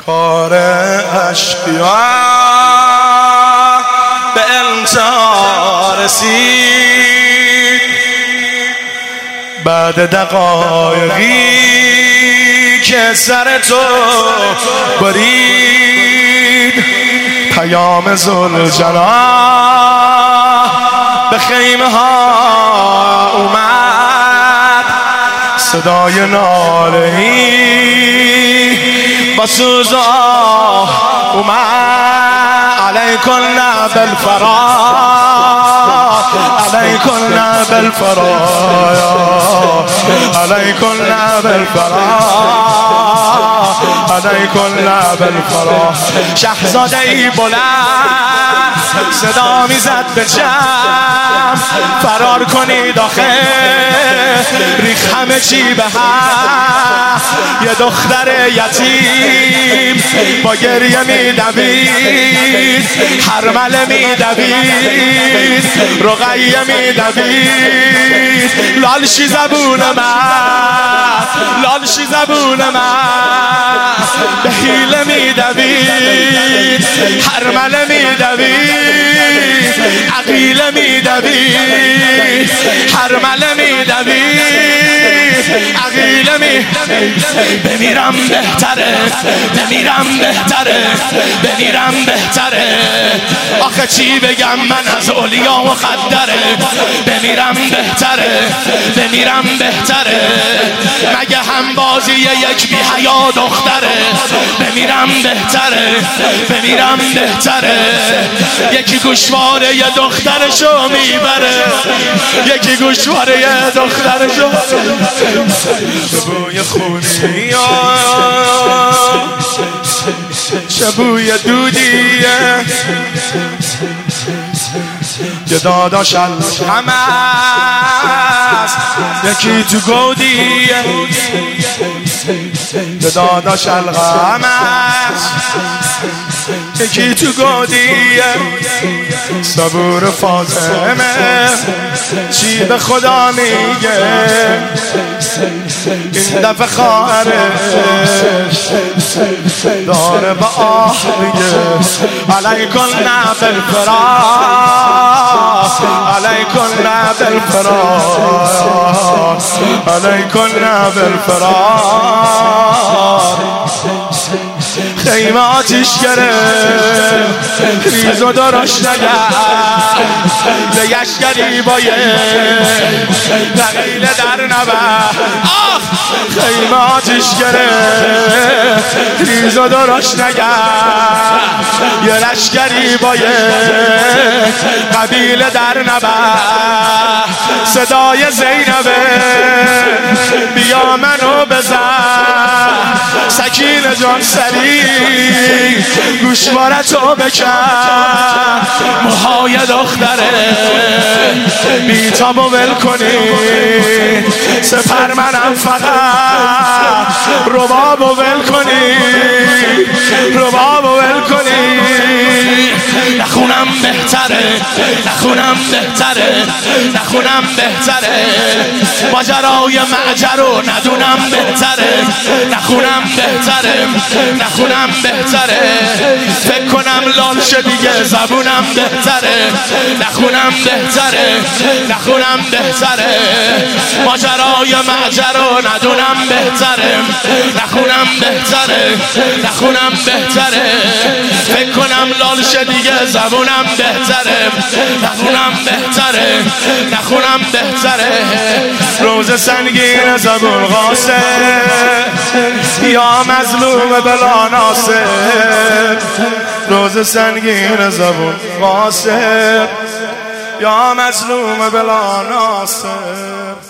کار اشقیا به انتها رسید. بعد دقایقی که سر تو برید، پیام ذوالجلال به خیمه ها اومد. صدای ناله‌ای با سوز اومد. علیکن بالفرار، علیکن بالفرار، علیکن بالفرار، علیکن بالفرار. شهزاده ای بلند صدا میزد به جمع، فرار کنید آخه ریخ همه چی به هم. یه دختر یتیم با گریه میدوید، هرمله میدوید، رقیه میدوید. لالشی زبون من، لالشی زبون من، به حیله میدوید، هرمله میدوید، عقیله میدوید، هرمله میدوید، عقیله بمیرم بهتره، بمیرم بهتره، بمیرم بهتره. آخه چی بگم من از اولیا مخدره. بمیرم بهتره، بمیرم بهتره. مگه هم بازی یک بی حیا دختره. بمیرم بهتره، بمیرم بهتره. یکی گوشواره یه دخترشو میبره، یکی گوشواره یه دخترشو. بوی خونی چه بوی دودیه، یه داداش الغم است، یکی تو گودیه. یه داداش الغم است، یکی تو گودیه. صبور فاطمه چی به خدا میگه، این دفعه خواهرش داره با آه میگه. علیکن بالفرار، علیکن بالفرار، علیکن بالفرار. خیمه آتیش گرفت، ریز و درش نگرد، به یشگری باید نقیله در نبرد. خیمه آتیش گرفت، ریز و درش نگرد، یه لشگری باید قبیله در نبرد. صدای زینبه بیا منو بزن، سکینه جان سری گوشوارتو بکن. موهای دختره بیتابو ول کنی، سپر منم فقط ربابو ول کنی، ربابو ول کنی. نخونم بهتره، نخونم بهتره، نخونم بهتره. ماجرای معجر رو ندونم بهتره، نخونم بهتره، نخونم بهتره. فکر کنم لال شه دیگه زبونم بهتره، نخونم بهتره، نخونم بهتره. ماجرای معجر رو ندونم بهتره، نخونم بهتره، نخونم بهتره. فکر کنم لال شه دیگه زبونم بهتره، نخونم بهتره، نخونم بهتره. روز سنگین زبون قاصر، یا مظلوم بلا ناصر. روز سنگین زبون قاصر، یا مظلوم بلا ناصر.